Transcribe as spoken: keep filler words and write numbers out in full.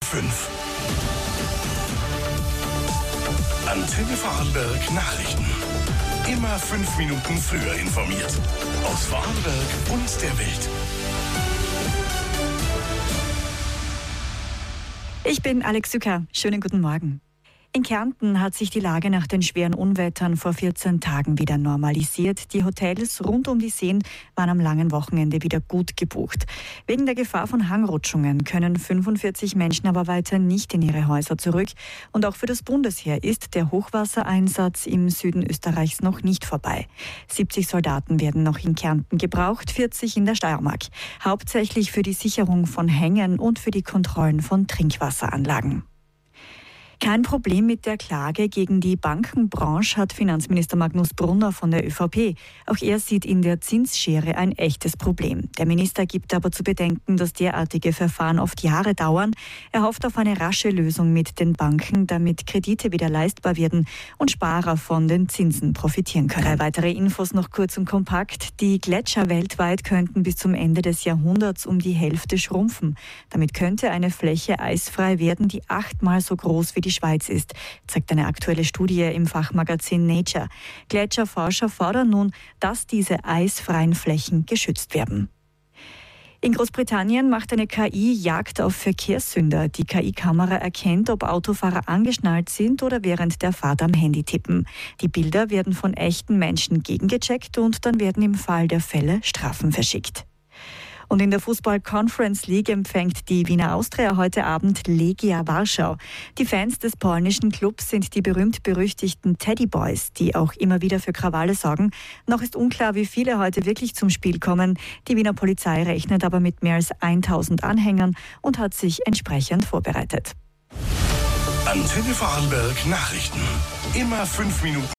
fünf. Antenne Vorarlberg Nachrichten. Immer fünf Minuten früher informiert. Aus Vorarlberg und der Welt. Ich bin Alex Sücker. Schönen guten Morgen. In Kärnten hat sich die Lage nach den schweren Unwettern vor vierzehn Tagen wieder normalisiert. Die Hotels rund um die Seen waren am langen Wochenende wieder gut gebucht. Wegen der Gefahr von Hangrutschungen können fünfundvierzig Menschen aber weiter nicht in ihre Häuser zurück. Und auch für das Bundesheer ist der Hochwassereinsatz im Süden Österreichs noch nicht vorbei. siebzig Soldaten werden noch in Kärnten gebraucht, vierzig in der Steiermark. Hauptsächlich für die Sicherung von Hängen und für die Kontrollen von Trinkwasseranlagen. Kein Problem mit der Klage gegen die Bankenbranche hat Finanzminister Magnus Brunner von der ÖVP. Auch er sieht in der Zinsschere ein echtes Problem. Der Minister gibt aber zu bedenken, dass derartige Verfahren oft Jahre dauern. Er hofft auf eine rasche Lösung mit den Banken, damit Kredite wieder leistbar werden und Sparer von den Zinsen profitieren können. Drei weitere Infos noch kurz und kompakt. Die Gletscher weltweit könnten bis zum Ende des Jahrhunderts um die Hälfte schrumpfen. Damit könnte eine Fläche eisfrei werden, die achtmal so groß wie die Schweiz ist, zeigt eine aktuelle Studie im Fachmagazin Nature. Gletscherforscher fordern nun, dass diese eisfreien Flächen geschützt werden. In Großbritannien macht eine K I Jagd auf Verkehrssünder. Die K I-Kamera erkennt, ob Autofahrer angeschnallt sind oder während der Fahrt am Handy tippen. Die Bilder werden von echten Menschen gegengecheckt und dann werden im Fall der Fälle Strafen verschickt. Und in der Fußball-Conference League empfängt die Wiener Austria heute Abend Legia Warschau. Die Fans des polnischen Clubs sind die berühmt-berüchtigten Teddy Boys, die auch immer wieder für Krawalle sorgen. Noch ist unklar, wie viele heute wirklich zum Spiel kommen. Die Wiener Polizei rechnet aber mit mehr als tausend Anhängern und hat sich entsprechend vorbereitet. Antenne Vorarlberg Nachrichten. Immer fünf Minuten